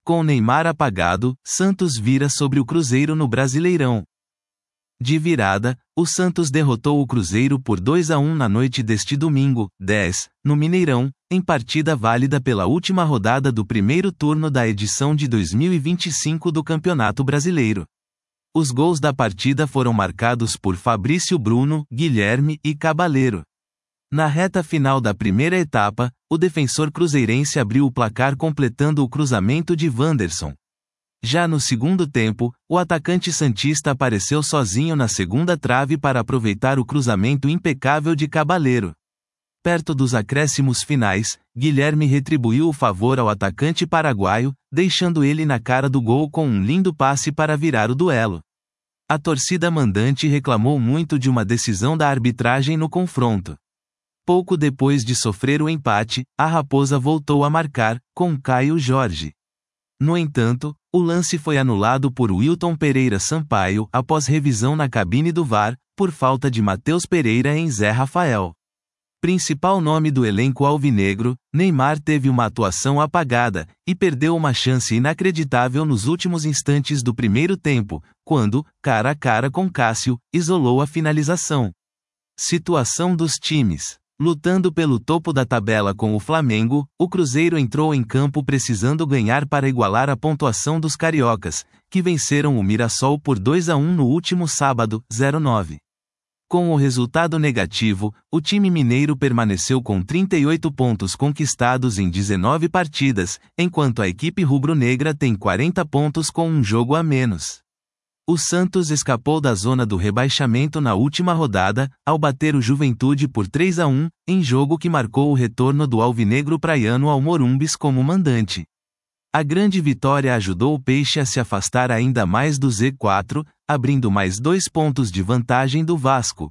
Com Neymar apagado, Santos vira sobre o Cruzeiro no Brasileirão. De virada, o Santos derrotou o Cruzeiro por 2-1 na noite deste domingo, 10, no Mineirão, em partida válida pela última rodada do primeiro turno da edição de 2025 do Campeonato Brasileiro. Os gols da partida foram marcados por Fabrício Bruno, Guilherme e Cabaleiro. Na reta final da primeira etapa, o defensor cruzeirense abriu o placar completando o cruzamento de Wanderson. Já no segundo tempo, o atacante santista apareceu sozinho na segunda trave para aproveitar o cruzamento impecável de Cabaleiro. Perto dos acréscimos finais, Guilherme retribuiu o favor ao atacante paraguaio, deixando ele na cara do gol com um lindo passe para virar o duelo. A torcida mandante reclamou muito de uma decisão da arbitragem no confronto. Pouco depois de sofrer o empate, a Raposa voltou a marcar, com Caio Jorge. No entanto, o lance foi anulado por Wilton Pereira Sampaio após revisão na cabine do VAR, por falta de Matheus Pereira em Zé Rafael. Principal nome do elenco alvinegro, Neymar teve uma atuação apagada, e perdeu uma chance inacreditável nos últimos instantes do primeiro tempo, quando, cara a cara com Cássio, isolou a finalização. Situação dos times. Lutando pelo topo da tabela com o Flamengo, o Cruzeiro entrou em campo precisando ganhar para igualar a pontuação dos cariocas, que venceram o Mirassol por 2-1 no último sábado, 09. Com o resultado negativo, o time mineiro permaneceu com 38 pontos conquistados em 19 partidas, enquanto a equipe rubro-negra tem 40 pontos com um jogo a menos. O Santos escapou da zona do rebaixamento na última rodada, ao bater o Juventude por 3-1, em jogo que marcou o retorno do alvinegro praiano ao Morumbis como mandante. A grande vitória ajudou o Peixe a se afastar ainda mais do Z4, abrindo mais 2 pontos de vantagem do Vasco,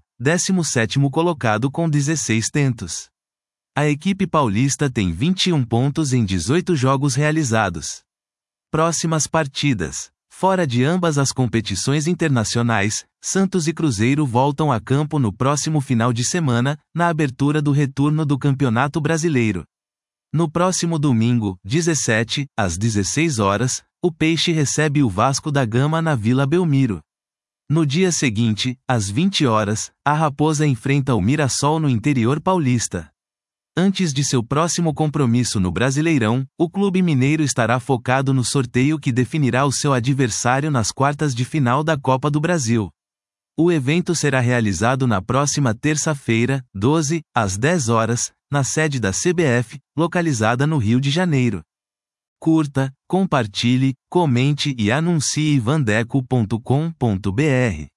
17º colocado com 16 tentos. A equipe paulista tem 21 pontos em 18 jogos realizados. Próximas partidas. Fora de ambas as competições internacionais, Santos e Cruzeiro voltam a campo no próximo final de semana, na abertura do retorno do Campeonato Brasileiro. No próximo domingo, 17, às 16 horas, o Peixe recebe o Vasco da Gama na Vila Belmiro. No dia seguinte, às 20 horas, a Raposa enfrenta o Mirassol no interior paulista. Antes de seu próximo compromisso no Brasileirão, o clube mineiro estará focado no sorteio que definirá o seu adversário nas quartas de final da Copa do Brasil. O evento será realizado na próxima terça-feira, 12, às 10 horas, na sede da CBF, localizada no Rio de Janeiro. Curta, compartilhe, comente e anuncie vandeco.com.br.